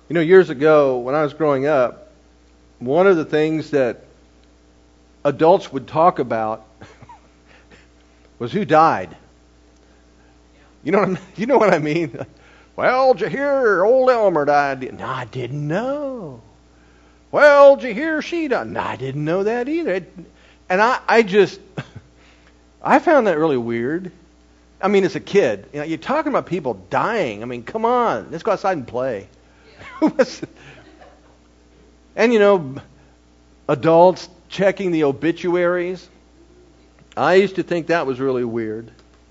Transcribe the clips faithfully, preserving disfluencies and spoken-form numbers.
You know, years ago, when I was growing up, one of the things that adults would talk about was who died. You know what I, you know what I mean? Well, did you hear old Elmer died? No, I didn't know. Well, did you hear she died? No, I didn't know that either. It, and I, I just, I found that really weird. I mean, as a kid, you know, you're talking about people dying. I mean, come on, let's go outside and play. And you know, adults checking the obituaries. I used to think that was really weird.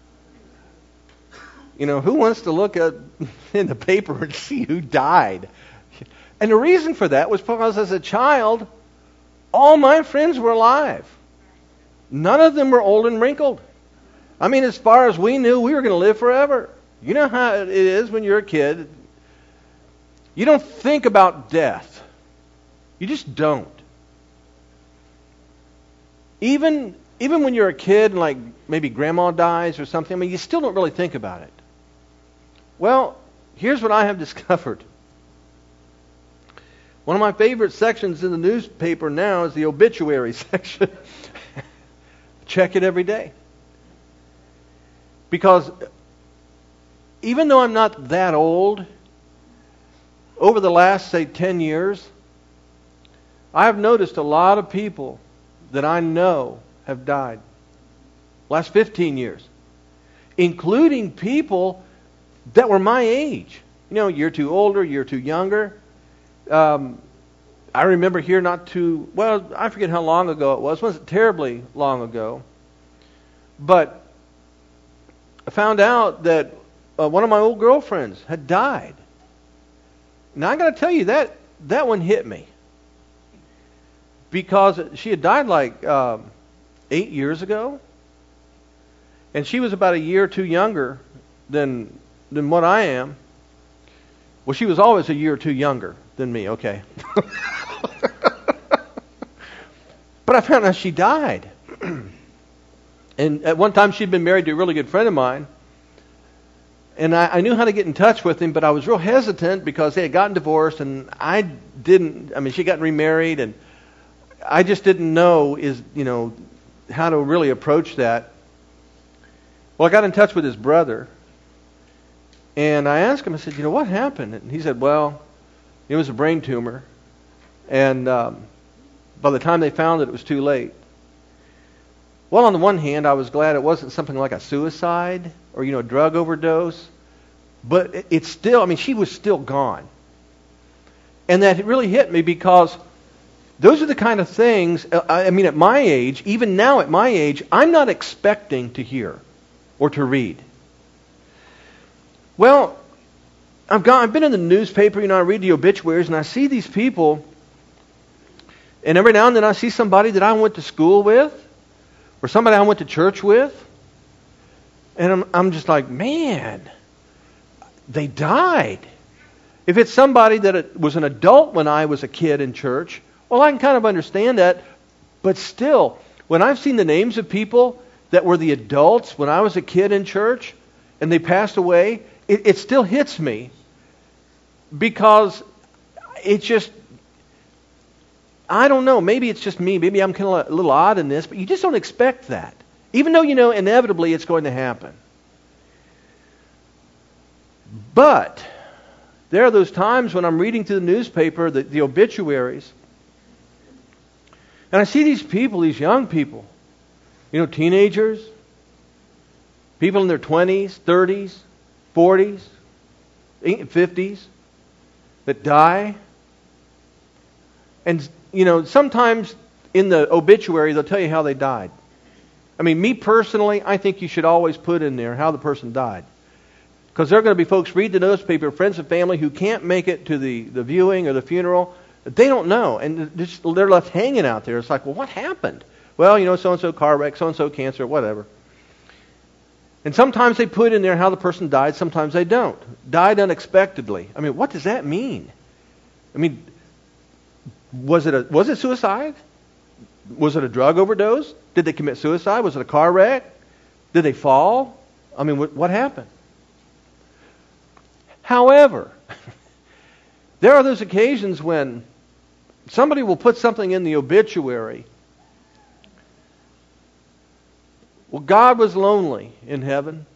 You know, who wants to look at in the paper and see who died? And the reason for that was because as a child, all my friends were alive. None of them were old and wrinkled. I mean, as far as we knew, we were going to live forever. You know how it is when you're a kid. You don't think about death. You just don't. Even even when you're a kid and like maybe grandma dies or something, I mean, you still don't really think about it. Well, here's what I have discovered. One of my favorite sections in the newspaper now is the obituary section. Check it every day. Because even though I'm not that old, over the last, say, ten years, I have noticed a lot of people that I know have died. Last fifteen years. Including people that were my age. You know, a year too older, a year too younger. Um, I remember here not too, well, I forget how long ago it was. It wasn't terribly long ago. But I found out that uh, one of my old girlfriends had died. Now, I got to tell you, that that one hit me. Because she had died like um, eight years ago. And she was about a year or two younger than than what I am. Well, she was always a year or two younger than me, okay. But I found out she died. And at one time she'd been married to a really good friend of mine. And I, I knew how to get in touch with him, but I was real hesitant because they had gotten divorced and I didn't, I mean, she got remarried and I just didn't know is, you know, how to really approach that. Well, I got in touch with his brother. And I asked him, I said, you know, what happened? And he said, well, it was a brain tumor. And um, by the time they found it, it was too late. Well, on the one hand, I was glad it wasn't something like a suicide or, you know, a drug overdose. But it, it's still, I mean, she was still gone. And that really hit me because those are the kind of things, I mean, at my age, even now at my age, I'm not expecting to hear or to read. Well, I've got, I've been in the newspaper, you know, I read the obituaries, and I see these people, and every now and then I see somebody that I went to school with, or somebody I went to church with, and I'm, I'm just like, man, they died. If it's somebody that was an adult when I was a kid in church, well, I can kind of understand that, but still, when I've seen the names of people that were the adults when I was a kid in church, and they passed away, It, it still hits me because it just, I don't know, maybe it's just me, maybe I'm kind of a little odd in this, but you just don't expect that. Even though you know inevitably it's going to happen. But there are those times when I'm reading through the newspaper, the, the obituaries, and I see these people, these young people, you know, teenagers, people in their twenties, thirties, forties, fifties that die. And, you know, sometimes in the obituary they'll tell you how they died. I mean, me personally, I think you should always put in there how the person died. Because there are going to be folks read the newspaper, friends and family, who can't make it to the, the viewing or the funeral. They don't know. And they're, just, they're left hanging out there. It's like, well, what happened? Well, you know, so-and-so car wreck, so-and-so cancer, whatever. And sometimes they put in there how the person died, sometimes they don't. Died unexpectedly. I mean, what does that mean? I mean, was it a was it suicide? Was it a drug overdose? Did they commit suicide? Was it a car wreck? Did they fall? I mean, what, what happened? However, There are those occasions when somebody will put something in the obituary. Well, God was lonely in heaven.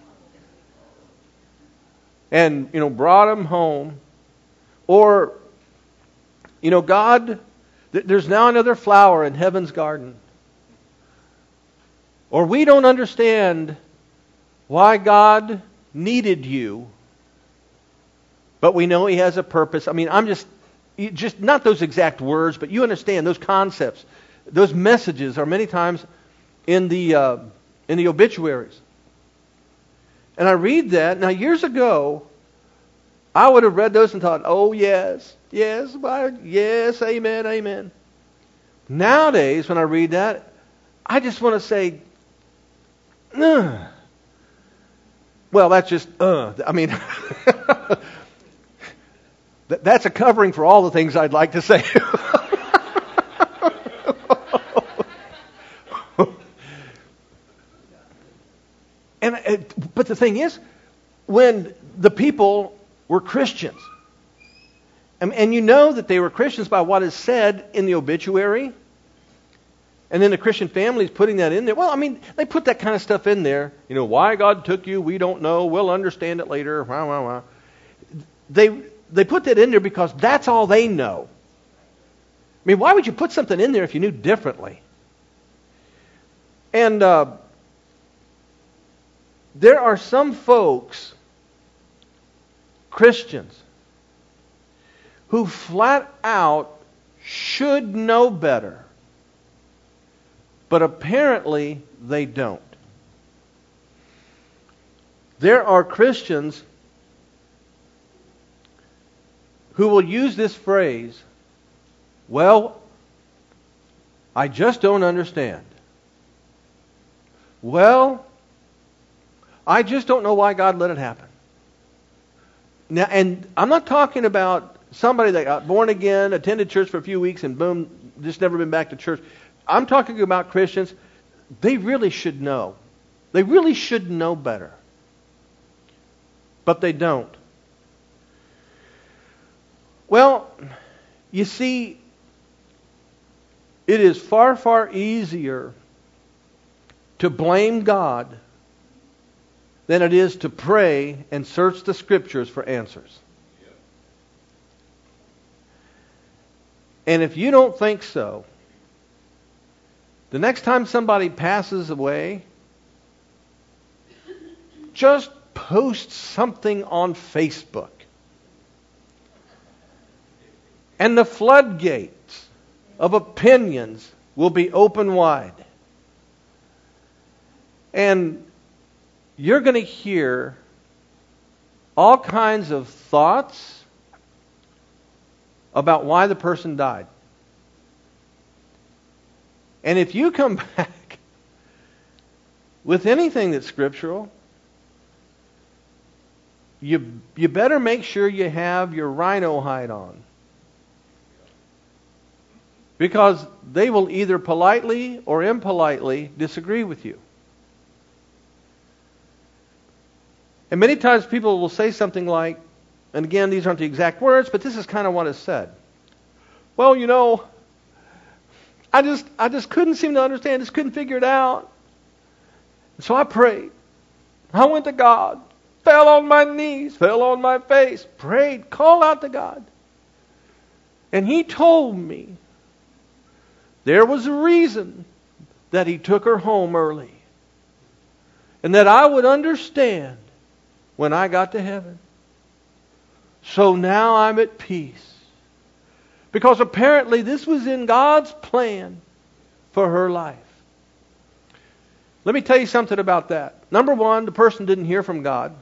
And, you know, brought him home. Or, you know, God, th- there's now another flower in heaven's garden. Or we don't understand why God needed you, but we know He has a purpose. I mean, I'm just, just not those exact words, but you understand those concepts. Those messages are many times in the uh, in the obituaries. And I read that. Now, years ago, I would have read those and thought, oh, yes, yes, yes, amen, amen. Nowadays, when I read that, I just want to say, ugh. Well, that's just, uh. I mean, that's a covering for all the things I'd like to say. And it, but the thing is, when the people were Christians, and, and you know that they were Christians by what is said in the obituary, and then the Christian family is putting that in there. Well, I mean, they put that kind of stuff in there. You know, why God took you, we don't know. We'll understand it later. Wah, wah, wah. They they put that in there because that's all they know. I mean, why would you put something in there if you knew differently? And uh, there are some folks, Christians, who flat out should know better, but apparently they don't. There are Christians who will use this phrase, well, I just don't understand. Well, I just don't know why God let it happen. Now, and I'm not talking about somebody that got born again, attended church for a few weeks, and boom, just never been back to church. I'm talking about Christians. They really should know. They really should know better. But they don't. Well, you see, it is far, far easier to blame God than it is to pray and search the Scriptures for answers. And if you don't think so, the next time somebody passes away, just post something on Facebook. And the floodgates of opinions will be open wide. And you're going to hear all kinds of thoughts about why the person died. And if you come back with anything that's scriptural, you you better make sure you have your rhino hide on. Because they will either politely or impolitely disagree with you. And many times people will say something like, and again, these aren't the exact words, but this is kind of what is said. Well, you know, I just I just couldn't seem to understand, just couldn't figure it out. So I prayed. I went to God, fell on my knees, fell on my face, prayed, called out to God. And He told me there was a reason that He took her home early. And that I would understand when I got to heaven. So now I'm at peace. Because apparently this was in God's plan for her life. Let me tell you something about that. Number one, the person didn't hear from God.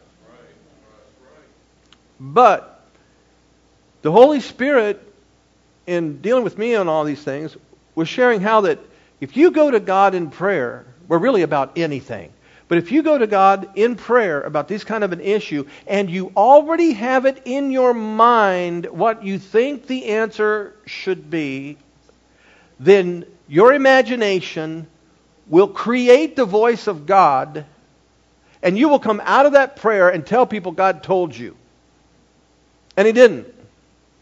But the Holy Spirit, in dealing with me on all these things, was sharing how that if you go to God in prayer, we're really about anything. But if you go to God in prayer about this kind of an issue, and you already have it in your mind what you think the answer should be, then your imagination will create the voice of God, and you will come out of that prayer and tell people God told you. And He didn't.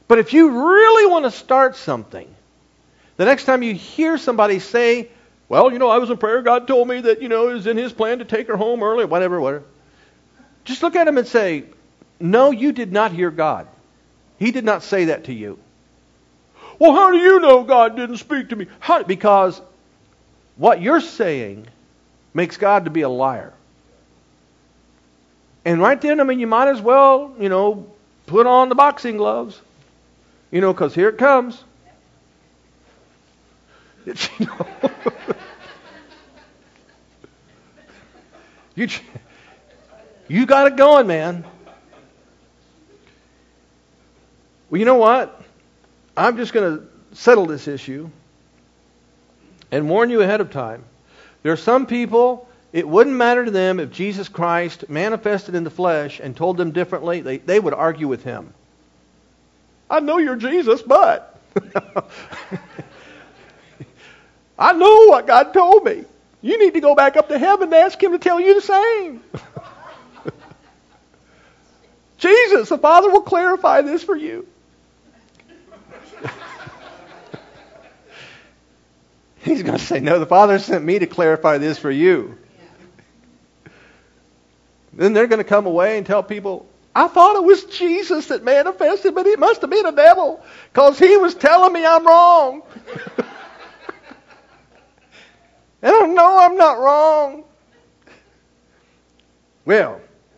But if you really want to start something, the next time you hear somebody say, well, you know, I was in prayer, God told me that, you know, it was in His plan to take her home early, whatever, whatever. Just look at him and say, no, you did not hear God. He did not say that to you. Well, how do you know God didn't speak to me? How? Because what you're saying makes God to be a liar. And right then, I mean, you might as well, you know, put on the boxing gloves. You know, because here it comes. It's, you know, you, you got it going, man. Well, you know what? I'm just going to settle this issue and warn you ahead of time. There are some people, it wouldn't matter to them if Jesus Christ manifested in the flesh and told them differently. They, they would argue with Him. I know you're Jesus, but I know what God told me. You need to go back up to heaven and ask Him to tell you the same. Jesus, the Father will clarify this for you. He's going to say, no, the Father sent me to clarify this for you. Then they're going to come away and tell people, I thought it was Jesus that manifested, but it must have been a devil because he was telling me I'm wrong. I don't know, I'm not wrong. Well,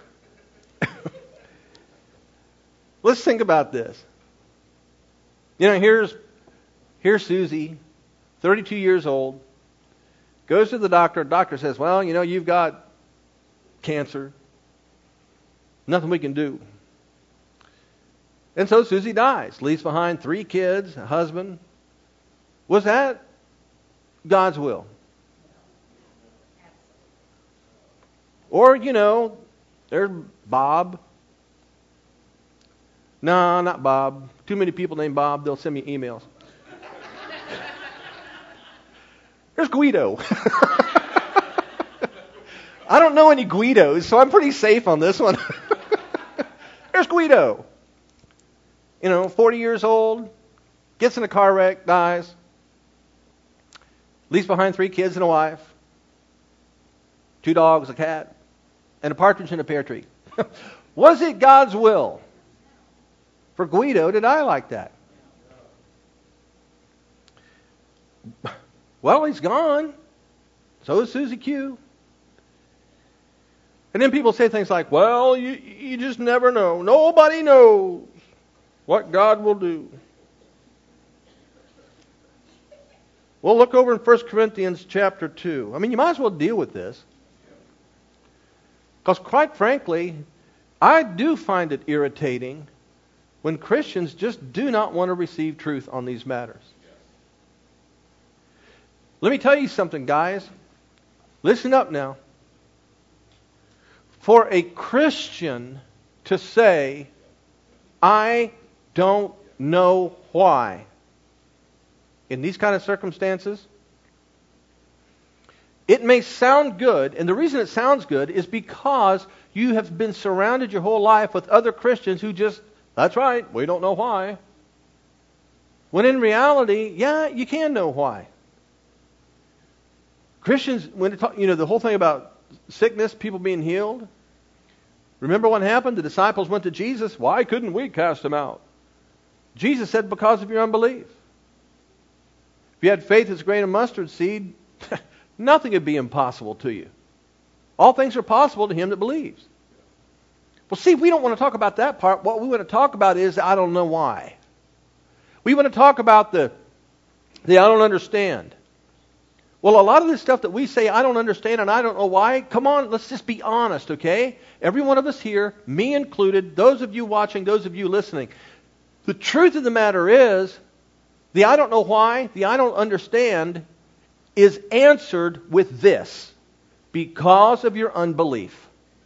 let's think about this. You know, here's here's Susie, thirty-two years old, goes to the doctor. The doctor says, well, you know, you've got cancer. Nothing we can do. And so Susie dies, leaves behind three kids, a husband. Was that God's will? Or, you know, there's Bob. No, not Bob. Too many people named Bob. They'll send me emails. There's Guido. I don't know any Guidos, so I'm pretty safe on this one. There's Guido. You know, forty years old, gets in a car wreck, dies. Leaves behind three kids and a wife. Two dogs, a cat, and a partridge in a pear tree. Was it God's will for Guido to die like that? Well, he's gone. So is Susie Q. And then people say things like, well, you, you just never know. Nobody knows what God will do. Well, look over in First Corinthians chapter two. I mean, you might as well deal with this. Because quite frankly, I do find it irritating when Christians just do not want to receive truth on these matters. Let me tell you something, guys. Listen up now. For a Christian to say, I don't know why, in these kind of circumstances, it may sound good, and the reason it sounds good is because you have been surrounded your whole life with other Christians who just, that's right, we don't know why. When in reality, yeah, you can know why. Christians, when it talk, you know, the whole thing about sickness, people being healed. Remember what happened? The disciples went to Jesus. Why couldn't we cast him out? Jesus said, because of your unbelief. If you had faith as a grain of mustard seed, nothing would be impossible to you. All things are possible to him that believes. Well, see, we don't want to talk about that part. What we want to talk about is, I don't know why. We want to talk about the, the I don't understand. Well, a lot of this stuff that we say, I don't understand and I don't know why, come on, let's just be honest, okay? Every one of us here, me included, those of you watching, those of you listening. The truth of the matter is, the I don't know why, the I don't understand is answered with this. Because of your unbelief.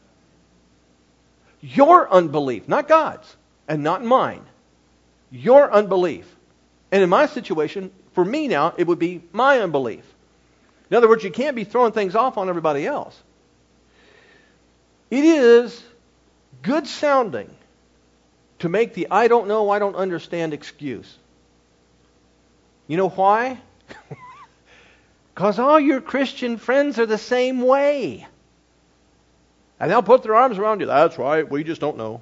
Your unbelief, not God's, and not mine. Your unbelief. And in my situation, for me now, it would be my unbelief. In other words, you can't be throwing things off on everybody else. It is good sounding to make the I don't know, I don't understand excuse. You know why? Because all your Christian friends are the same way. And they'll put their arms around you. That's right, we just don't know.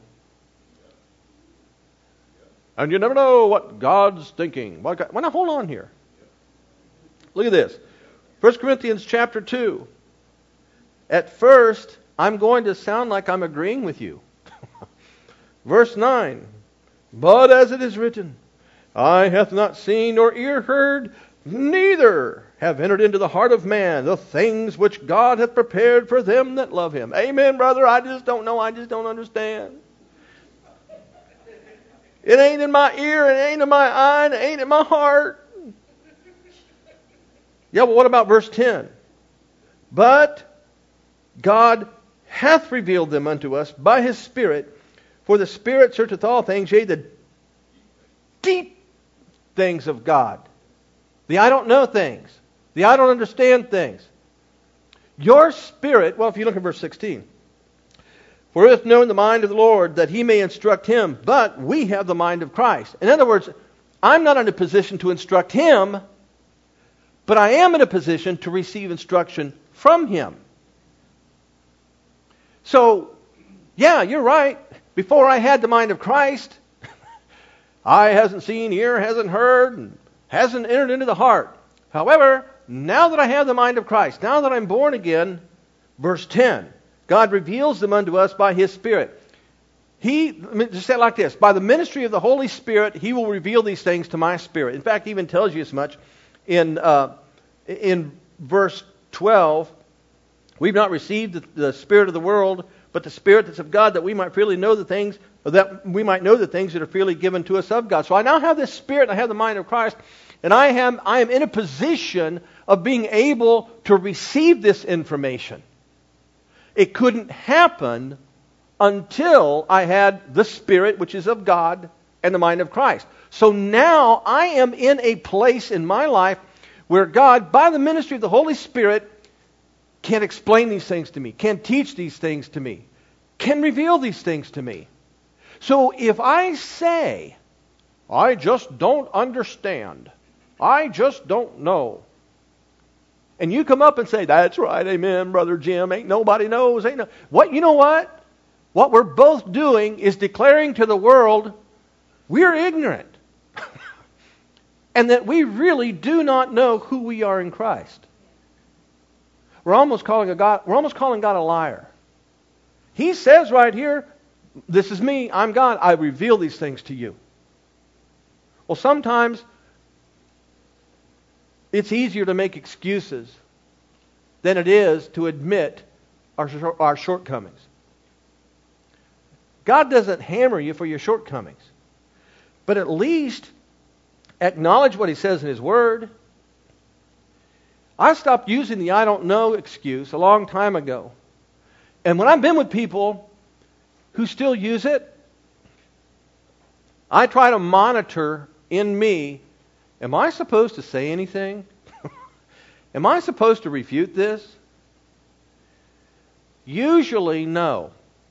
And you never know what God's thinking. What God, well, now hold on here. Look at this. First Corinthians chapter two. At first, I'm going to sound like I'm agreeing with you. Verse nine. But as it is written, eye hath not seen nor ear heard, neither have entered into the heart of man the things which God hath prepared for them that love him. Amen, brother. I just don't know. I just don't understand. It ain't in my ear. It ain't in my eye. It ain't in my heart. Yeah, but what about verse ten? But God hath revealed them unto us by his Spirit. For the Spirit searcheth all things, yea, the deep things of God. The I don't know things. The I don't understand things. Your spirit, well, if you look at verse sixteen. For who hath known the mind of the Lord, that he may instruct him, but we have the mind of Christ. In other words, I'm not in a position to instruct him, but I am in a position to receive instruction from him. So, yeah, you're right. Before I had the mind of Christ, eye hasn't seen, ear hasn't heard, and hasn't entered into the heart. However, now that I have the mind of Christ, now that I'm born again, verse ten, God reveals them unto us by his Spirit. He, just say it like this, by the ministry of the Holy Spirit, he will reveal these things to my spirit. In fact, he even tells you as much in, uh, in verse twelve. We've not received the, the Spirit of the world, but the Spirit that's of God, that we might freely know the things, or that we might know the things that are freely given to us of God. So I now have this Spirit, and I have the mind of Christ, and I am, I am in a position of being able to receive this information. It couldn't happen until I had the Spirit, which is of God, and the mind of Christ. So now I am in a place in my life where God, by the ministry of the Holy Spirit, can explain these things to me, can teach these things to me, can reveal these things to me. So if I say, I just don't understand, I just don't know, and you come up and say, that's right, amen, Brother Jim, ain't nobody knows, ain't no... What, you know what? What we're both doing is declaring to the world, we're ignorant. And that we really do not know who we are in Christ. We're almost calling a God, we're almost calling God a liar. He says right here, this is me, I'm God, I reveal these things to you. Well, sometimes it's easier to make excuses than it is to admit our, our shortcomings. God doesn't hammer you for your shortcomings. But at least acknowledge what he says in his word. I stopped using the I don't know excuse a long time ago. And when I've been with people who still use it, I try to monitor in me, am I supposed to say anything? Am I supposed to refute this? Usually, no.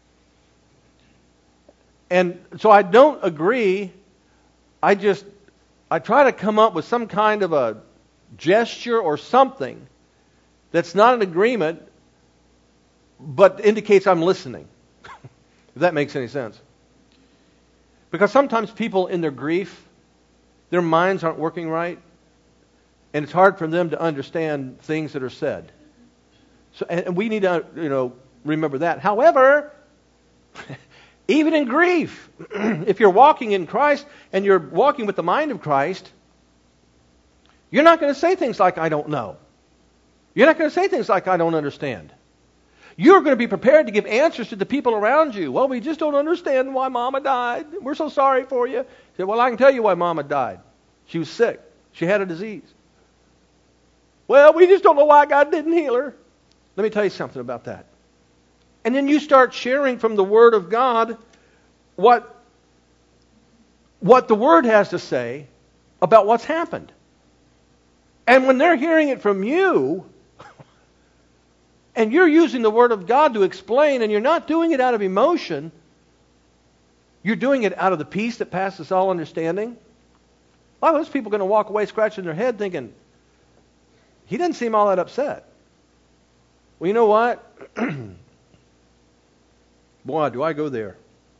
And so I don't agree. I just, I try to come up with some kind of a gesture or something that's not an agreement, but indicates I'm listening. If that makes any sense. Because sometimes people in their grief, their minds aren't working right, and it's hard for them to understand things that are said. So, and, and we need to, you know, remember that. However, even in grief, if you're walking in Christ and you're walking with the mind of Christ, you're not going to say things like, I don't know. You're not going to say things like, I don't understand. You're going to be prepared to give answers to the people around you. Well, we just don't understand why Mama died. We're so sorry for you. You say, well, I can tell you why Mama died. She was sick. She had a disease. Well, we just don't know why God didn't heal her. Let me tell you something about that. And then you start sharing from the Word of God what, what the Word has to say about what's happened. And when they're hearing it from you, and you're using the Word of God to explain, and you're not doing it out of emotion, You're doing it out of the peace that passes all understanding. A lot of those people are going to walk away scratching their head thinking, he doesn't seem all that upset. Well, you know what? Boy, do I go there.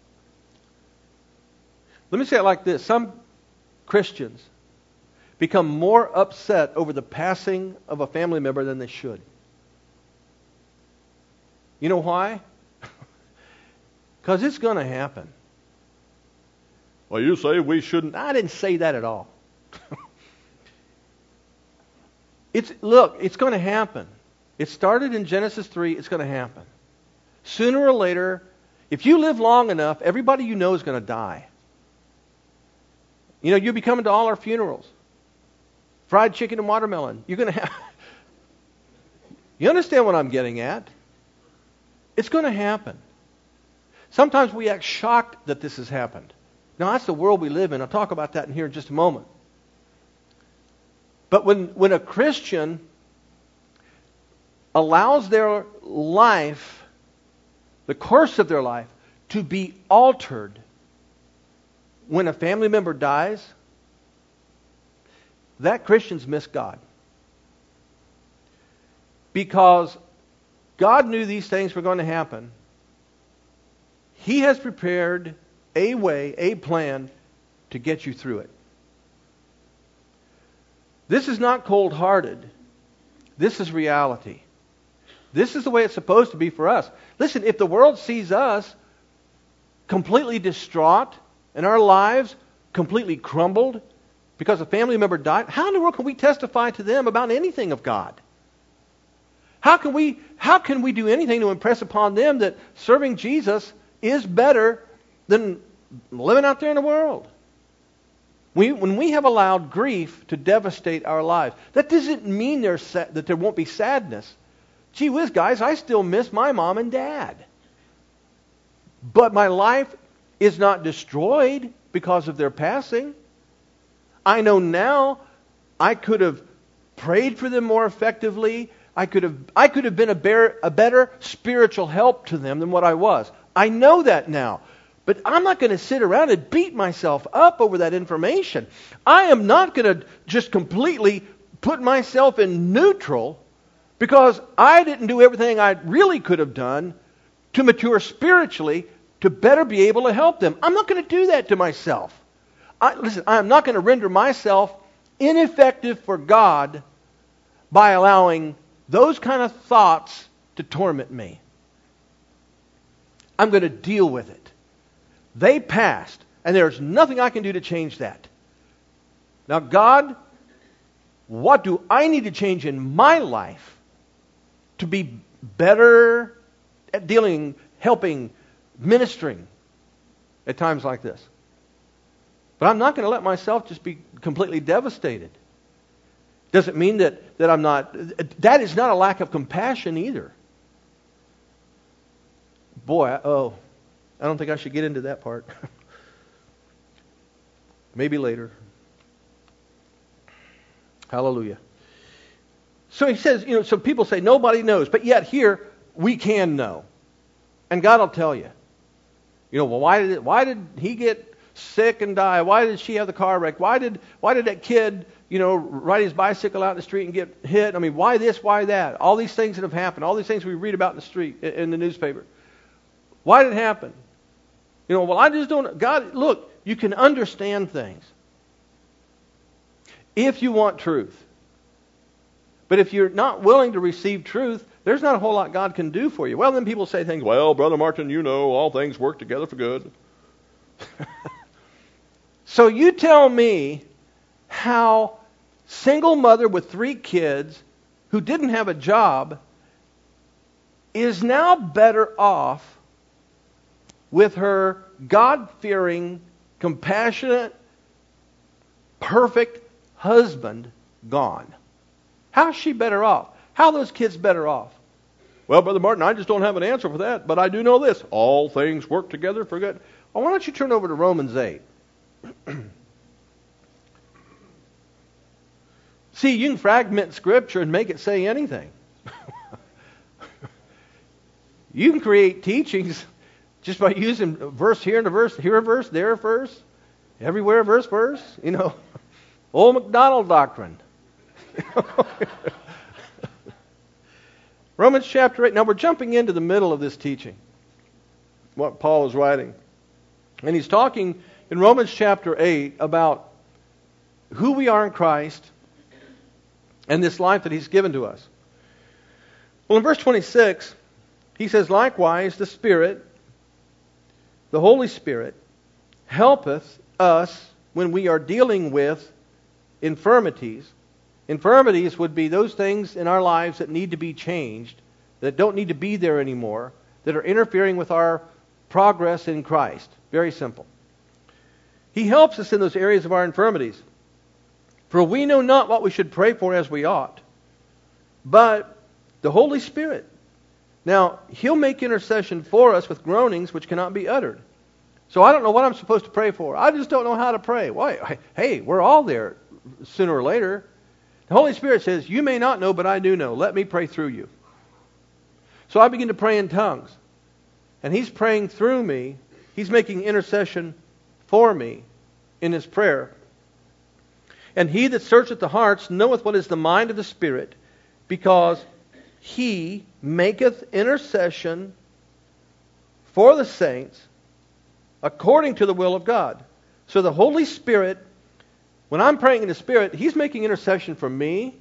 Let me say it like this. Some Christians become more upset over the passing of a family member than they should. You know why? Because it's going to happen. Well, you say we shouldn't. I didn't say that at all. It's look, it's going to happen. It started in Genesis three. It's going to happen. Sooner or later, if you live long enough, everybody you know is going to die. You know, you'll be coming to all our funerals. Fried chicken and watermelon. You're going to have... You understand what I'm getting at? It's going to happen. Sometimes we act shocked that this has happened. Now, that's the world we live in. I'll talk about that in here in just a moment. But when, when a Christian allows their life, the course of their life, to be altered when a family member dies, that Christian's missed God. Because God knew these things were going to happen. He has prepared a way, a plan to get you through it. This is not cold-hearted. This is reality. This is the way it's supposed to be for us. Listen, if the world sees us completely distraught and our lives completely crumbled because a family member died, how in the world can we testify to them about anything of God? How can we, how can we do anything to impress upon them that serving Jesus is better than living out there in the world? We, when we have allowed grief to devastate our lives, that doesn't mean there's sa- that there won't be sadness. Gee whiz, guys, I still miss my mom and dad. But my life is not destroyed because of their passing. I know now I could have prayed for them more effectively. I could have I could have been a, bear, a better spiritual help to them than what I was. I know that now. But I'm not going to sit around and beat myself up over that information. I am not going to just completely put myself in neutral because I didn't do everything I really could have done to mature spiritually to better be able to help them. I'm not going to do that to myself. I, listen, I'm not going to render myself ineffective for God by allowing those kind of thoughts to torment me. I'm going to deal with it. They passed, and there's nothing I can do to change that. Now, God, what do I need to change in my life to be better at dealing, helping, ministering at times like this? But I'm not going to let myself just be completely devastated. Doesn't mean that, that I'm not... That is not a lack of compassion either. Boy, I, oh... I don't think I should get into that part. Maybe later. Hallelujah. So he says, you know, so people say nobody knows, but yet here we can know. And God will tell you. You know, well, why did it, why did he get sick and die? Why did she have the car wreck? Why did why did that kid, you know, ride his bicycle out in the street and get hit? I mean, why this, why that? All these things that have happened, all these things we read about in the street, in the newspaper. Why did it happen? You know, well, I just don't... God, look, you can understand things if you want truth. But if you're not willing to receive truth, there's not a whole lot God can do for you. Well, then people say things, well, Brother Martin, you know, all things work together for good. So you tell me how single mother with three kids who didn't have a job is now better off with her God-fearing, compassionate, perfect husband gone. How is she better off? How are those kids better off? Well, Brother Martin, I just don't have an answer for that, but I do know this. All things work together for good. Well, why don't you turn over to Romans eight? See, you can fragment Scripture and make it say anything. You can create teachings Just by using a verse here and a verse, here a verse, there a verse, everywhere a verse, verse, you know. Old MacDonald doctrine. Romans chapter eight. Now we're jumping into the middle of this teaching, what Paul is writing. And he's talking in Romans chapter eight about who we are in Christ and this life that he's given to us. Well, in verse twenty-six, he says, likewise, the Spirit, the Holy Spirit, helpeth us when we are dealing with infirmities. Infirmities would be those things in our lives that need to be changed, that don't need to be there anymore, that are interfering with our progress in Christ. Very simple. He helps us in those areas of our infirmities. For we know not what we should pray for as we ought, but the Holy Spirit. Now, He'll make intercession for us with groanings which cannot be uttered. So I don't know what I'm supposed to pray for. I just don't know how to pray. Why? Hey, we're all there sooner or later. The Holy Spirit says, you may not know, but I do know. Let me pray through you. So I begin to pray in tongues. And He's praying through me. He's making intercession for me in His prayer. And He that searcheth the hearts knoweth what is the mind of the Spirit, because He maketh intercession for the saints according to the will of God. So the Holy Spirit, when I'm praying in the Spirit, He's making intercession for me.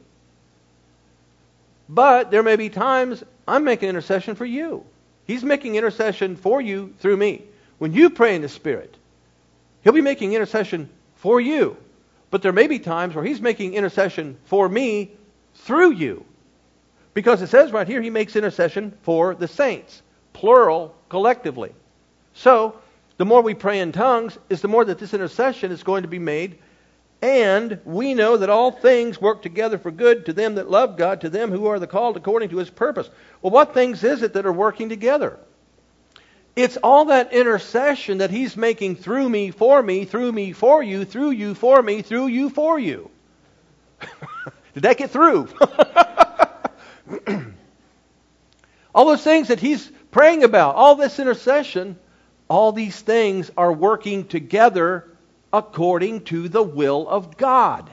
But there may be times I'm making intercession for you. He's making intercession for you through me. When you pray in the Spirit, He'll be making intercession for you. But there may be times where He's making intercession for me through you. Because it says right here, He makes intercession for the saints. Plural, collectively. So, the more we pray in tongues, is the more that this intercession is going to be made. And we know that all things work together for good to them that love God, to them who are the called according to His purpose. Well, what things is it that are working together? It's all that intercession that He's making through me, for me, through me, for you, through you, for me, through you, for you. Did that get through? All those things that He's praying about, all this intercession, all these things are working together according to the will of God.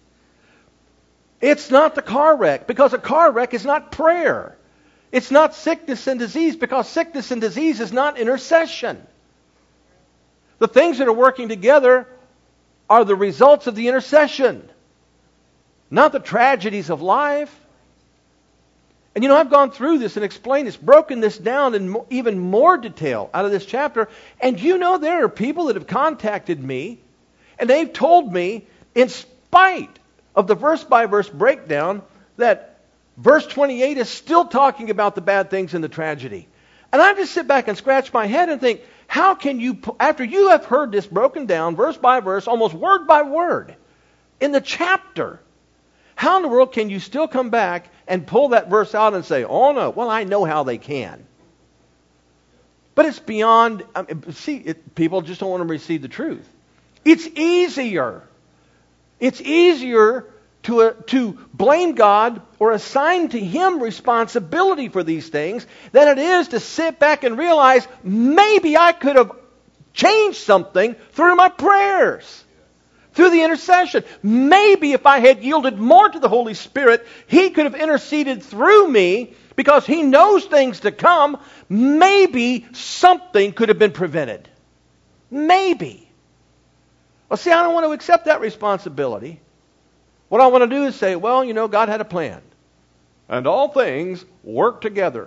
It's not the car wreck, because a car wreck is not prayer. It's not sickness and disease, because sickness and disease is not intercession. The things that are working together are the results of the intercession, not the tragedies of life. And you know, I've gone through this and explained this, broken this down in mo- even more detail out of this chapter. And you know, there are people that have contacted me, and they've told me, in spite of the verse-by-verse breakdown, that verse twenty-eight is still talking about the bad things and the tragedy. And I just sit back and scratch my head and think, how can you, after you have heard this broken down, verse by verse, almost word by word, in the chapter, how in the world can you still come back and pull that verse out and say, oh no, well, I know how they can. But it's beyond, I mean, see, it, people just don't want to receive the truth. It's easier. It's easier to, uh, to blame God or assign to Him responsibility for these things than it is to sit back and realize maybe I could have changed something through my prayers, through the intercession. Maybe if I had yielded more to the Holy Spirit, He could have interceded through me because He knows things to come. Maybe something could have been prevented. Maybe. Well, see, I don't want to accept that responsibility. What I want to do is say, well, you know, God had a plan. And all things work together.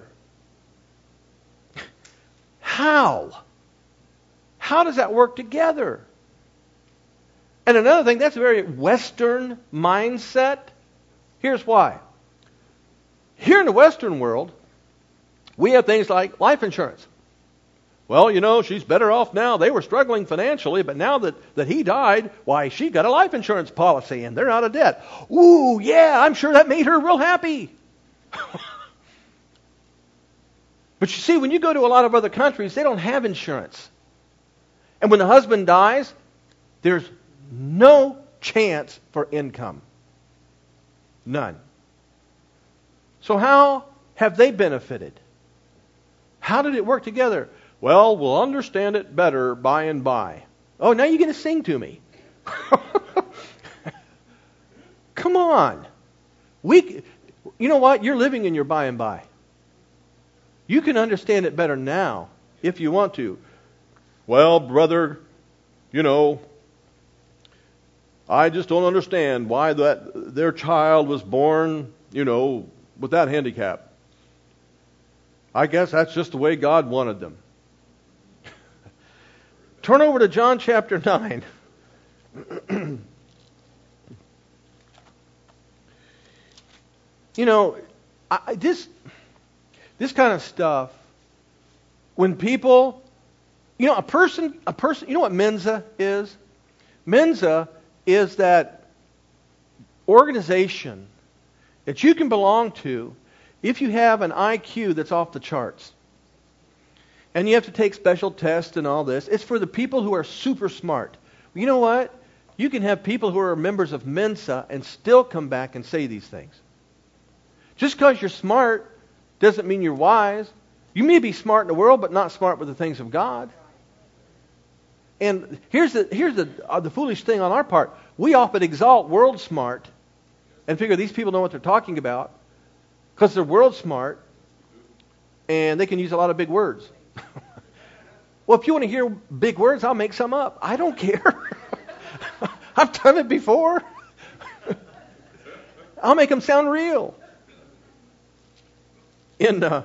How? How does that work together? And another thing, that's a very Western mindset. Here's why. Here in the Western world, we have things like life insurance. Well, you know, she's better off now. They were struggling financially, but now that, that he died, why, she got a life insurance policy and they're out of debt. Ooh, yeah, I'm sure that made her real happy. But you see, when you go to a lot of other countries, they don't have insurance. And when the husband dies, there's no chance for income. None. So how have they benefited? How did it work together? Well, we'll understand it better by and by. Oh, now you're going to sing to me. Come on. We, you know what? You're living in your by and by. You can understand it better now if you want to. Well, brother, you know, I just don't understand why that their child was born, you know, with that handicap. I guess that's just the way God wanted them. Turn over to John chapter nine. You know, I, this this kind of stuff, when people, you know, a person, a person, you know what Mensa is? Mensa is that organization that you can belong to if you have an I Q that's off the charts. And you have to take special tests and all this. It's for the people who are super smart. You know what? You can have people who are members of Mensa and still come back and say these things. Just because you're smart doesn't mean you're wise. You may be smart in the world, but not smart with the things of God. And here's the here's the uh, the foolish thing on our part. We often exalt world smart and figure these people know what they're talking about because they're world smart and they can use a lot of big words. Well, if you want to hear big words, I'll make some up. I don't care. I've done it before. I'll make them sound real. In uh,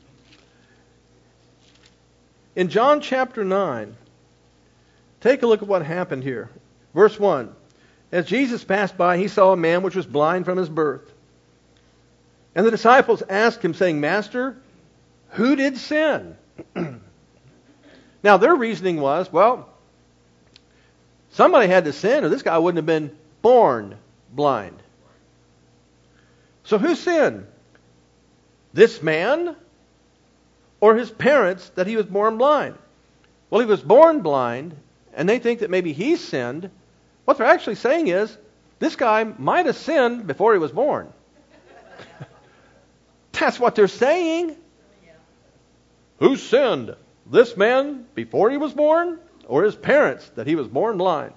in John chapter nine, take a look at what happened here. Verse one. As Jesus passed by, he saw a man which was blind from his birth. And the disciples asked him, saying, Master, who did sin? Now, their reasoning was, well, somebody had to sin or this guy wouldn't have been born blind. So who sinned? This man or his parents that he was born blind? Well, he was born blind, and they think that maybe he sinned. What they're actually saying is, this guy might have sinned before he was born. That's what they're saying. Who sinned? This man before he was born, or his parents that he was born blind?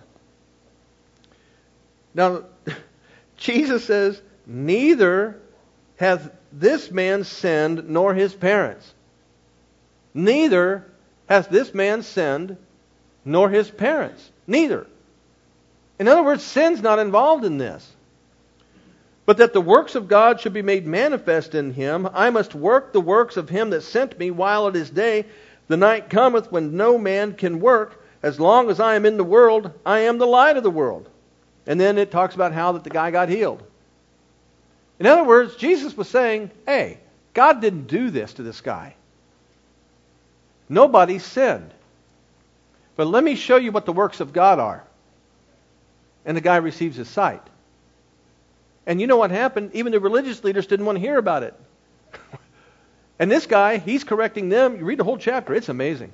Now, Jesus says, neither hath this man sinned nor his parents. Neither hath this man sinned nor his parents. Neither. In other words, sin's not involved in this. But that the works of God should be made manifest in him, I must work the works of him that sent me while it is day. The night cometh when no man can work. As long as I am in the world, I am the light of the world. And then it talks about how that the guy got healed. In other words, Jesus was saying, hey, God didn't do this to this guy. Nobody sinned. But let me show you what the works of God are. And the guy receives his sight. And you know what happened? Even the religious leaders didn't want to hear about it. And this guy, he's correcting them. You read the whole chapter. It's amazing.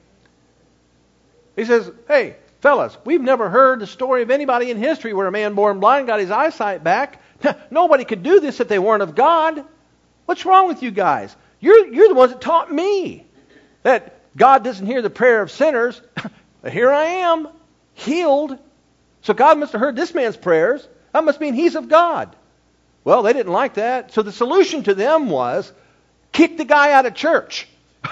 He says, hey, fellas, we've never heard the story of anybody in history where a man born blind got his eyesight back. Nobody could do this if they weren't of God. What's wrong with you guys? You're, you're the ones that taught me that God doesn't hear the prayer of sinners. Here I am, healed. So God must have heard this man's prayers. That must mean he's of God. Well, they didn't like that. So the solution to them was, kick the guy out of church.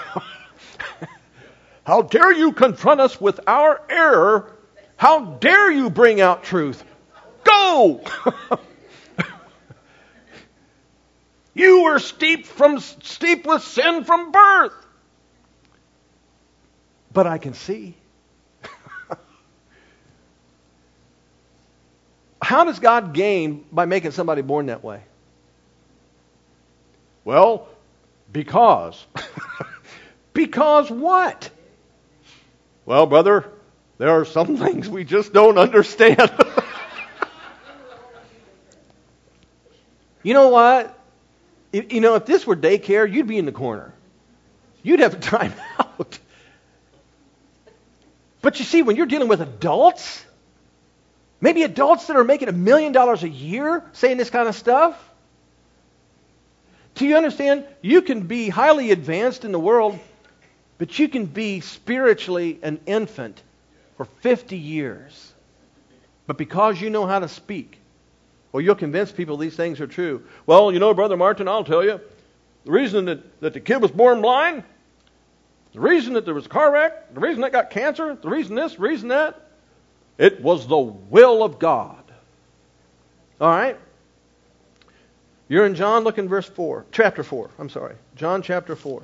How dare you confront us with our error? How dare you bring out truth? Go! You were steeped from steeped with sin from birth. But I can see. How does God gain by making somebody born that way? Well, because. Because what? Well, brother, there are some things we just don't understand. You know what? If, you know, if this were daycare, you'd be in the corner. You'd have to time out. But you see, when you're dealing with adults, maybe adults that are making a million dollars a year saying this kind of stuff, do you understand? You can be highly advanced in the world, But you can be spiritually an infant for fifty years. But because you know how to speak, well, you'll convince people these things are true. Well, you know, Brother Martin, I'll tell you, the reason that, that the kid was born blind, the reason that there was a car wreck, the reason that got cancer, the reason this, the reason that, it was the will of God. All right? You're in John, look in verse four, chapter four, I'm sorry. John chapter four.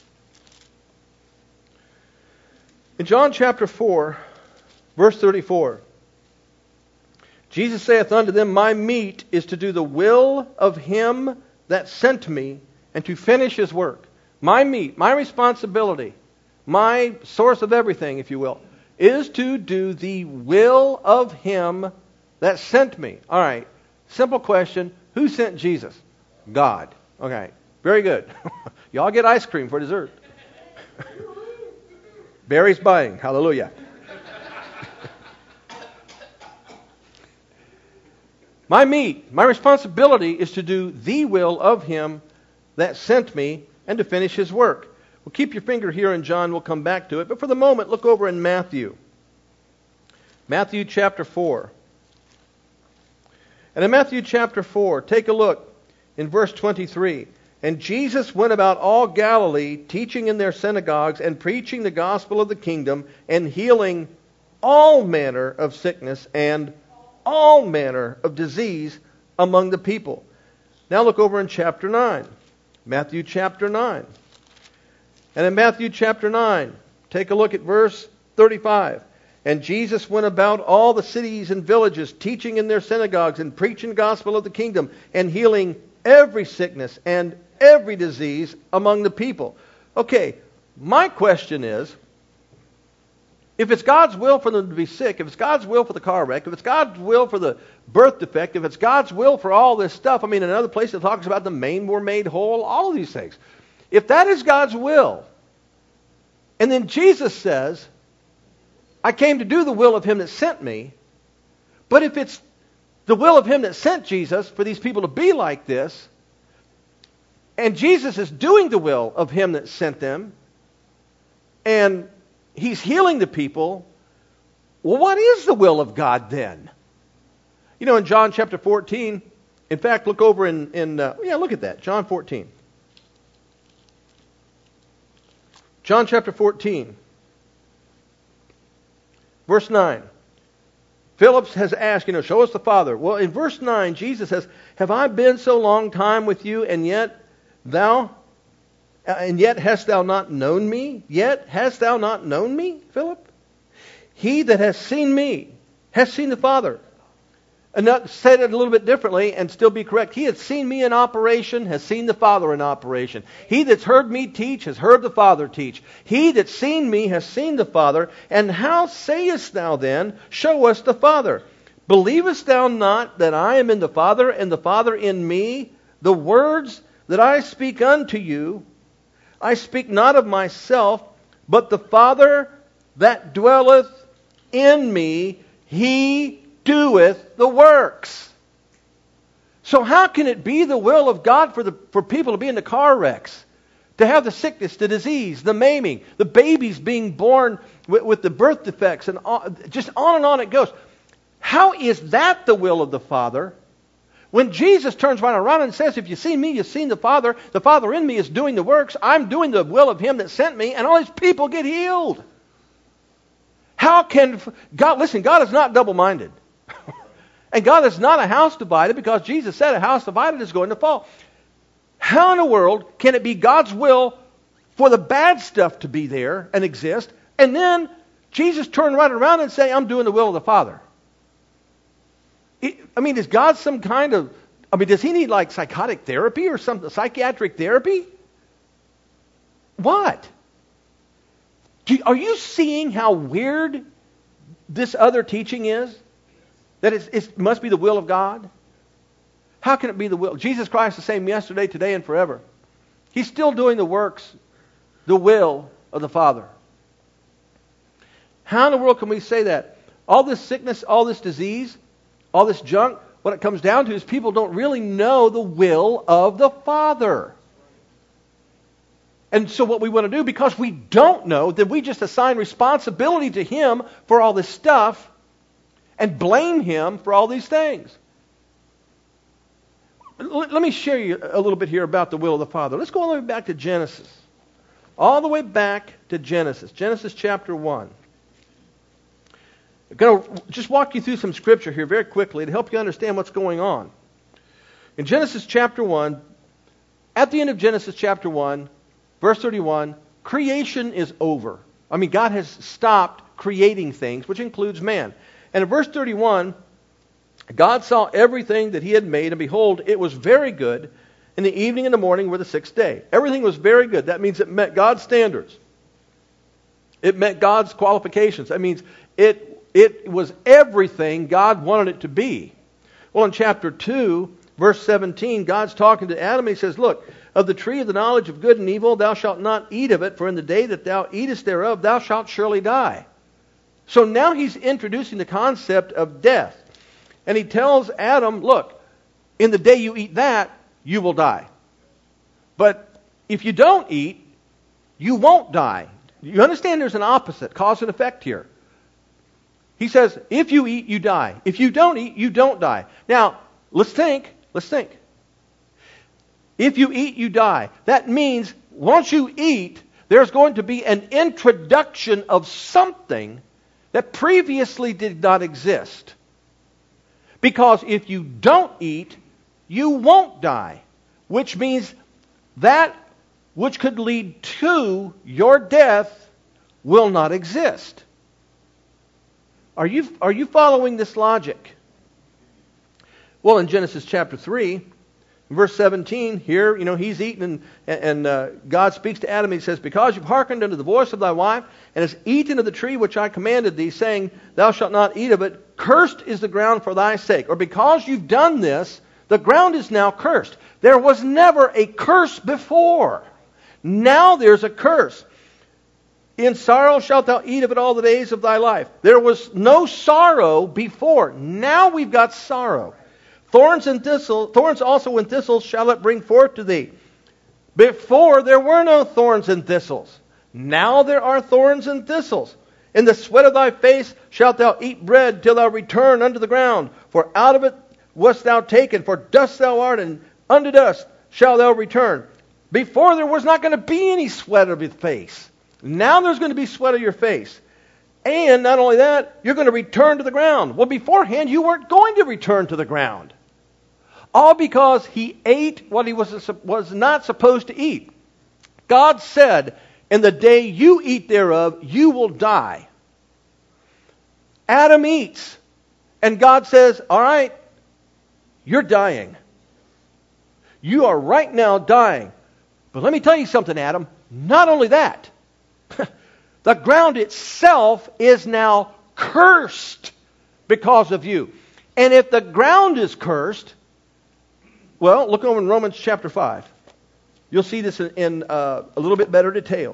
In John chapter four, verse thirty-four, Jesus saith unto them, my meat is to do the will of him that sent me, and to finish his work. My meat, my responsibility, my source of everything, if you will, is to do the will of him that sent me. All right, simple question. Who sent Jesus? God. Okay, very good. Y'all get ice cream for dessert. Barry's buying. Hallelujah. My meat, my responsibility is to do the will of him that sent me and to finish his work. Well, keep your finger here in John. We'll come back to it. But for the moment, look over in Matthew. Matthew chapter four. And in Matthew chapter four, take a look in verse twenty-three. And Jesus went about all Galilee, teaching in their synagogues and preaching the gospel of the kingdom and healing all manner of sickness and all manner of disease among the people. Now look over in chapter nine. Matthew chapter nine. And in Matthew chapter nine, take a look at verse thirty-five. And Jesus went about all the cities and villages, teaching in their synagogues and preaching the gospel of the kingdom and healing every sickness and every disease among the people. Okay, my question is, if it's God's will for them to be sick, if it's God's will for the car wreck, if it's God's will for the birth defect, if it's God's will for all this stuff, I mean, in another place it talks about the maimed were made whole, all of these things. If that is God's will, and then Jesus says, I came to do the will of him that sent me, but if it's the will of him that sent Jesus for these people to be like this, and Jesus is doing the will of him that sent them, and he's healing the people, well, what is the will of God then? You know, in John chapter fourteen, in fact, look over in, in uh, yeah, look at that, John fourteen. John chapter fourteen, verse nine. Philip has asked, you know, show us the Father. Well, in verse nine, Jesus says, have I been so long time with you, and yet thou, and yet hast thou not known me? Yet hast thou not known me, Philip? He that has seen me has seen the Father. And not said it a little bit differently and still be correct. He that's seen me in operation has seen the Father in operation. He that's heard me teach has heard the Father teach. He that's seen me has seen the Father. And how sayest thou then, show us the Father? Believest thou not that I am in the Father and the Father in me? The words that I speak unto you, I speak not of myself, but the Father that dwelleth in me, He doeth the works. So how can it be the will of God for the for people to be in the car wrecks, to have the sickness, the disease, the maiming, the babies being born with, with the birth defects, and on, just on and on it goes? How is that the will of the Father? When Jesus turns right around and says, if you've seen me, you've seen the Father. The Father in me is doing the works. I'm doing the will of Him that sent me, and all these people get healed. How can God, listen, God is not double-minded. And God is not a house divided, because Jesus said a house divided is going to fall. How in the world can it be God's will for the bad stuff to be there and exist, and then Jesus turn right around and say, I'm doing the will of the Father? I mean, is God some kind of, I mean, does He need like psychotic therapy or some psychiatric therapy? What? Do, are you seeing how weird this other teaching is? That it's, it must be the will of God? How can it be the will? Jesus Christ is the same yesterday, today, and forever. He's still doing the works, the will of the Father. How in the world can we say that? All this sickness, all this disease, all this junk, what it comes down to is people don't really know the will of the Father. And so what we want to do, because we don't know, then we just assign responsibility to Him for all this stuff and blame Him for all these things. Let me share you a little bit here about the will of the Father. Let's go all the way back to Genesis. All the way back to Genesis. Genesis chapter one. I'm going to just walk you through some scripture here very quickly to help you understand what's going on. In Genesis chapter one, at the end of Genesis chapter one, verse thirty-one, creation is over. I mean, God has stopped creating things, which includes man. And in verse thirty-one, God saw everything that He had made, and behold, it was very good. And the evening and the morning were the sixth day. Everything was very good. That means it met God's standards. It met God's qualifications. That means it, it was everything God wanted it to be. Well, in chapter two, verse seventeen, God's talking to Adam, and He says, look, of the tree of the knowledge of good and evil, thou shalt not eat of it, for in the day that thou eatest thereof, thou shalt surely die. So now He's introducing the concept of death. And He tells Adam, look, in the day you eat that, you will die. But if you don't eat, you won't die. You understand there's an opposite, cause and effect here. He says, if you eat, you die. If you don't eat, you don't die. Now, let's think, let's think. If you eat, you die. That means once you eat, there's going to be an introduction of something that previously did not exist. Because if you don't eat, you won't die. Which means that which could lead to your death will not exist. Are you, are you following this logic? Well, in Genesis chapter three, verse seventeen, here, you know, he's eating, and, and uh, God speaks to Adam. He says, because you've hearkened unto the voice of thy wife, and hast eaten of the tree which I commanded thee, saying, thou shalt not eat of it, cursed is the ground for thy sake. Or because you've done this, the ground is now cursed. There was never a curse before. Now there's a curse. In sorrow shalt thou eat of it all the days of thy life. There was no sorrow before. Now we've got sorrow. Thorns and thistles, thorns also and thistles shall it bring forth to thee. Before there were no thorns and thistles. Now there are thorns and thistles. In the sweat of thy face shalt thou eat bread till thou return unto the ground. For out of it wast thou taken, for dust thou art, and unto dust shalt thou return. Before there was not going to be any sweat of your face. Now there's going to be sweat of your face. And not only that, you're going to return to the ground. Well, beforehand, you weren't going to return to the ground. All because he ate what he was, was not supposed to eat. God said, in the day you eat thereof, you will die. Adam eats. And God says, all right, you're dying. You are right now dying. But let me tell you something, Adam. Not only that, the ground itself is now cursed because of you. And if the ground is cursed, well, look over in Romans chapter five. You'll see this in, in uh, a little bit better detail.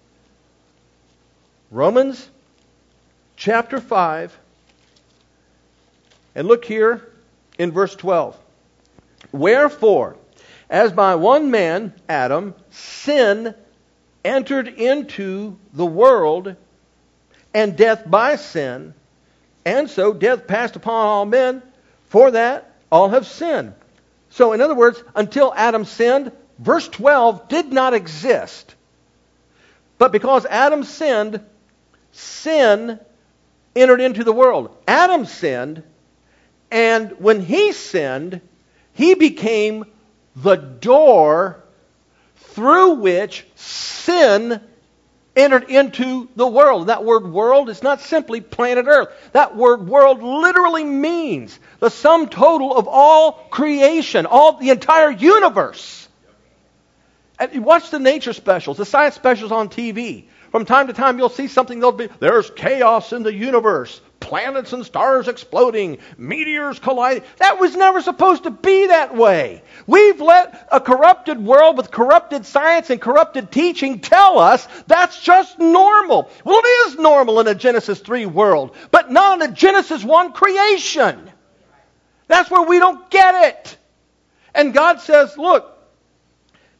Romans chapter five. And look here in verse twelve. Wherefore, as by one man, Adam, sin entered into the world, and death by sin, and so death passed upon all men, for that all have sinned. So in other words, until Adam sinned, verse twelve did not exist. But because Adam sinned, sin entered into the world. Adam sinned, and when he sinned, he became the door through which sin entered into the world. That word world is not simply planet Earth. That word world literally means the sum total of all creation, all the entire universe. And you watch the nature specials, the science specials on T V. From time to time you'll see something, there'll be, there's chaos in the universe. Planets and stars exploding, meteors colliding. That was never supposed to be that way. We've let a corrupted world with corrupted science and corrupted teaching tell us that's just normal. Well, it is normal in a Genesis three world, but not in a Genesis one creation. That's where we don't get it. And God says, look,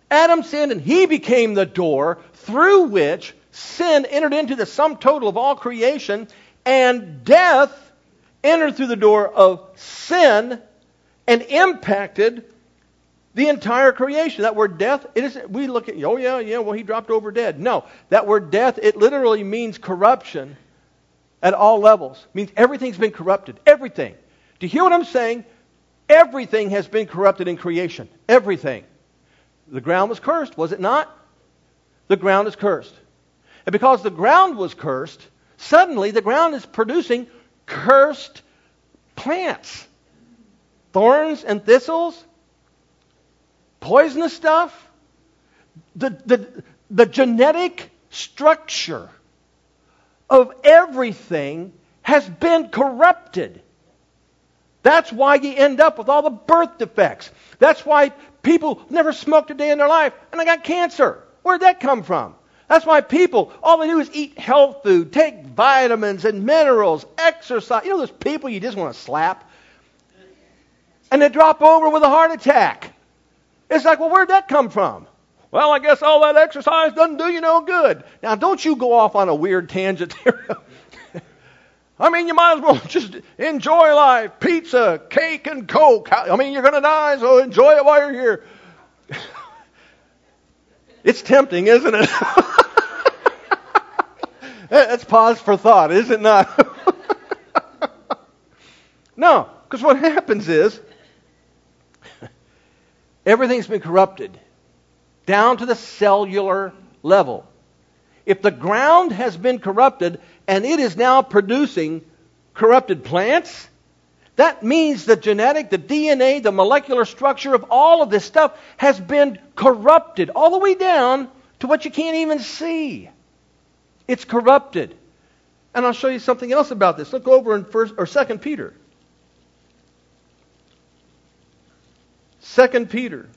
Adam sinned and he became the door through which sin entered into the sum total of all creation, and death entered through the door of sin and impacted the entire creation. That word death, it isn't, we look at, oh yeah, yeah, well he dropped over dead. No, that word death, it literally means corruption at all levels. It means everything's been corrupted. Everything. Do you hear what I'm saying? Everything has been corrupted in creation. Everything. The ground was cursed, was it not? The ground is cursed. And because the ground was cursed, suddenly the ground is producing cursed plants. Thorns and thistles. Poisonous stuff. The, the, the genetic structure of everything has been corrupted. That's why you end up with all the birth defects. That's why people never smoked a day in their life and they got cancer. Where'd that come from? That's why people, all they do is eat health food, take vitamins and minerals, exercise. You know those people you just want to slap? And they drop over with a heart attack. It's like, well, where'd that come from? Well, I guess all that exercise doesn't do you no good. Now, don't you go off on a weird tangent here. I mean, you might as well just enjoy life. Pizza, cake, and Coke. I mean, you're going to die, so enjoy it while you're here. It's tempting, isn't it? That's pause for thought, is it not? No, because what happens is everything's been corrupted down to the cellular level. If the ground has been corrupted and it is now producing corrupted plants, that means the genetic, the D N A, the molecular structure of all of this stuff has been corrupted all the way down to what you can't even see. It's corrupted. And I'll show you something else about this. Look over in first or Second Peter. Second Peter,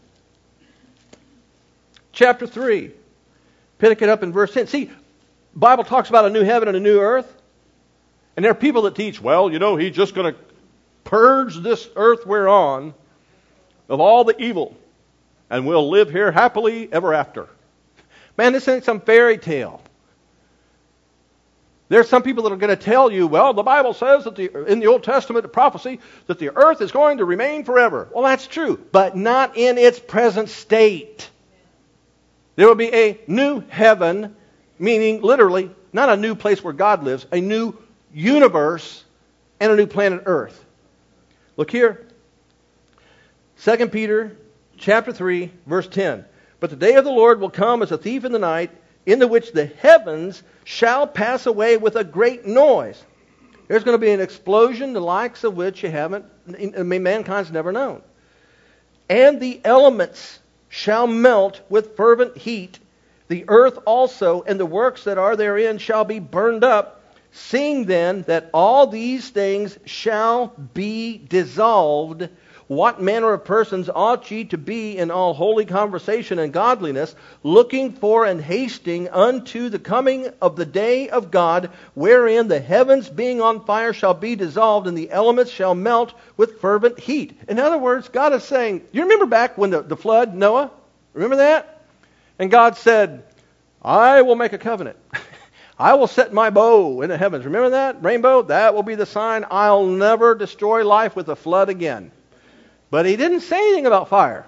chapter three. Pick it up in verse ten. See, the Bible talks about a new heaven and a new earth. And there are people that teach, well, you know, he's just going to purge this earth we're on of all the evil, and we'll live here happily ever after. Man, this ain't some fairy tale. There are some people that are going to tell you, well, the Bible says that the, in the Old Testament, the prophecy, that the earth is going to remain forever. Well, that's true, but not in its present state. There will be a new heaven, meaning literally, not a new place where God lives, a new universe and a new planet Earth. Look here. Second Peter chapter three, verse ten. But the day of the Lord will come as a thief in the night, in the which the heavens shall pass away with a great noise. There's going to be an explosion, the likes of which you haven't, I mean, mankind's never known. And the elements shall melt with fervent heat. The earth also and the works that are therein shall be burned up. Seeing then that all these things shall be dissolved, what manner of persons ought ye to be in all holy conversation and godliness, looking for and hasting unto the coming of the day of God, wherein the heavens being on fire shall be dissolved, and the elements shall melt with fervent heat. In other words, God is saying, you remember back when the, the flood, Noah? Remember that? And God said, I will make a covenant. I will set my bow in the heavens. Remember that? Rainbow? That will be the sign. I'll never destroy life with a flood again. But he didn't say anything about fire.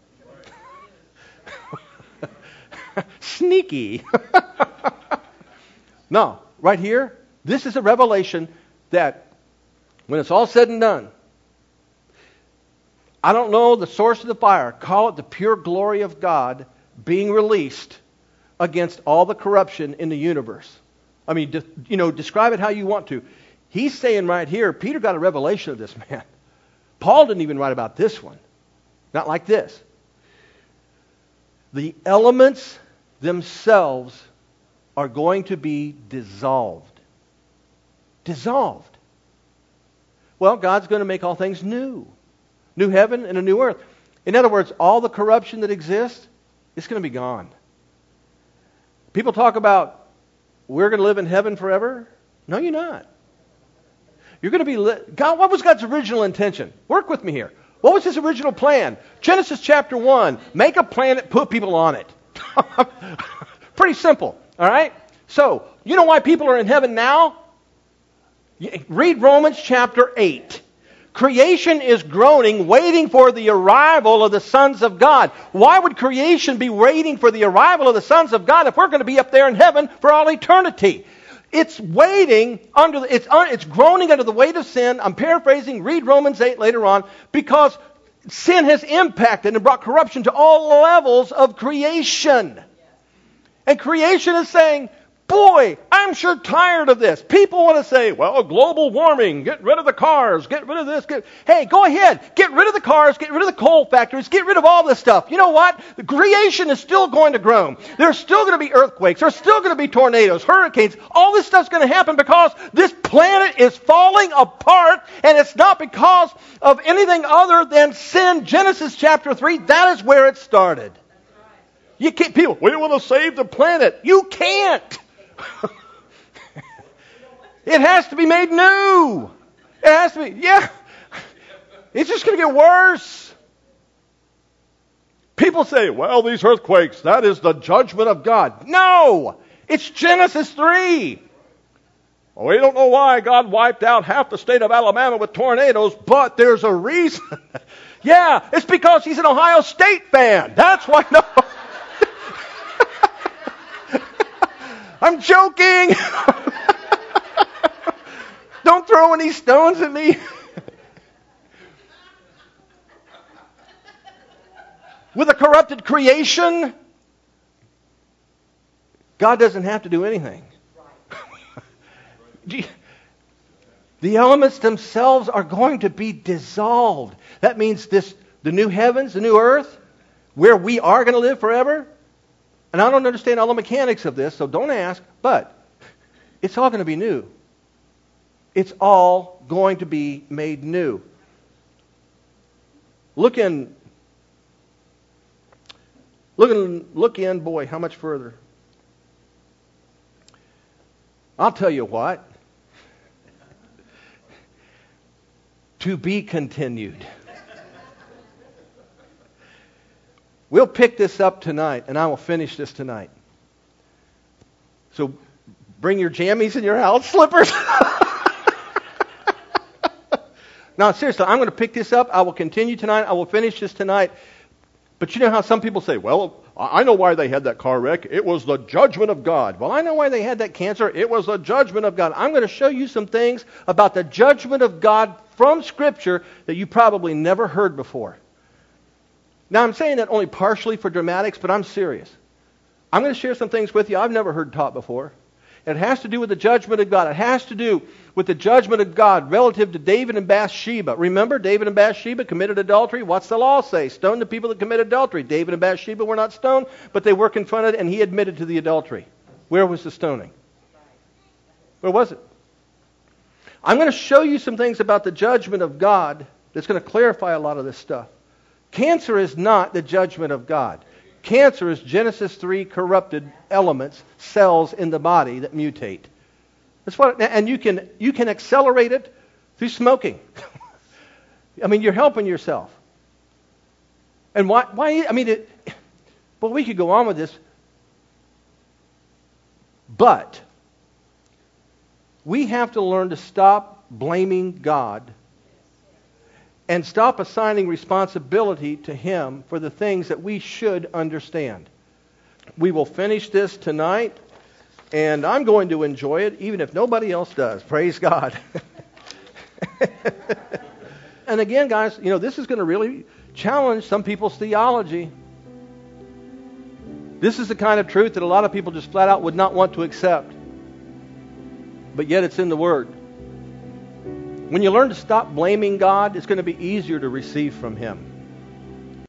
Sneaky. No, right here, this is a revelation that when it's all said and done, I don't know the source of the fire. Call it the pure glory of God being released against all the corruption in the universe. I mean, de- you know, describe it how you want to. He's saying right here, Peter got a revelation of this, man. Paul didn't even write about this one. Not like this. The elements themselves are going to be dissolved. Dissolved. Well, God's going to make all things new. New heaven and a new earth. In other words, all the corruption that exists, it's going to be gone. People talk about, we're going to live in heaven forever. No, you're not. You're going to be... Li- God, what was God's original intention? Work with me here. What was his original plan? Genesis chapter one, make a planet, put people on it. Pretty simple, all right? So, you know why people are in heaven now? Read Romans chapter eight. Creation is groaning, waiting for the arrival of the sons of God. Why would creation be waiting for the arrival of the sons of God if we're going to be up there in heaven for all eternity? It's waiting under the, it's it's groaning under the weight of sin. I'm paraphrasing. Read Romans eight later on, because sin has impacted and brought corruption to all levels of creation. And creation is saying, boy, I'm sure tired of this. People want to say, well, global warming, get rid of the cars, get rid of this. Get... Hey, go ahead. Get rid of the cars, get rid of the coal factories, get rid of all this stuff. You know what? The creation is still going to groan. There's still going to be earthquakes. There's still going to be tornadoes, hurricanes. All this stuff's going to happen because this planet is falling apart, and it's not because of anything other than sin. Genesis chapter three, that is where it started. You can't, people, we want to save the planet. You can't. It has to be made new. It has to be, yeah. It's just going to get worse. People say, well, these earthquakes, that is the judgment of God. No, it's Genesis three. Well, we don't know why God wiped out half the state of Alabama with tornadoes, but there's a reason. Yeah, it's because he's an Ohio State fan. That's why. No. I'm joking. Don't throw any stones at me. With a corrupted creation, God doesn't have to do anything. The elements themselves are going to be dissolved. That means this, the new heavens, the new earth, where we are going to live forever. And I don't understand all the mechanics of this, so don't ask, but it's all going to be new. It's all going to be made new. Look in, look in, look in, boy, how much further? I'll tell you what. To be continued. We'll pick this up tonight, and I will finish this tonight. So bring your jammies and your house slippers. Now, seriously, I'm going to pick this up. I will continue tonight. I will finish this tonight. But you know how some people say, well, I know why they had that car wreck. It was the judgment of God. Well, I know why they had that cancer. It was the judgment of God. I'm going to show you some things about the judgment of God from Scripture that you probably never heard before. Now, I'm saying that only partially for dramatics, but I'm serious. I'm going to share some things with you I've never heard taught before. It has to do with the judgment of God. It has to do with the judgment of God relative to David and Bathsheba. Remember, David and Bathsheba committed adultery. What's the law say? Stone the people that commit adultery. David and Bathsheba were not stoned, but they were confronted, and he admitted to the adultery. Where was the stoning? Where was it? I'm going to show you some things about the judgment of God that's going to clarify a lot of this stuff. Cancer is not the judgment of God. Cancer is Genesis three corrupted elements, cells in the body that mutate. That's what, and you can you can accelerate it through smoking. I mean, you're helping yourself. And why? Why? I mean, it, well, we could go on with this, but we have to learn to stop blaming God and stop assigning responsibility to Him for the things that we should understand. We will finish this tonight, and I'm going to enjoy it, even if nobody else does. Praise God. And again, guys, you know, this is going to really challenge some people's theology. This is the kind of truth that a lot of people just flat out would not want to accept. But yet it's in the Word. When you learn to stop blaming God, it's going to be easier to receive from Him.